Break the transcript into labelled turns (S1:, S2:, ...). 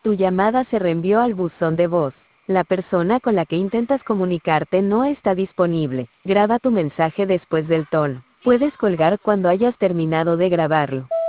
S1: Tu llamada se reenvió al buzón de voz. La persona con la que intentas comunicarte no está disponible. Graba tu mensaje después del tono. Puedes colgar cuando hayas terminado de grabarlo.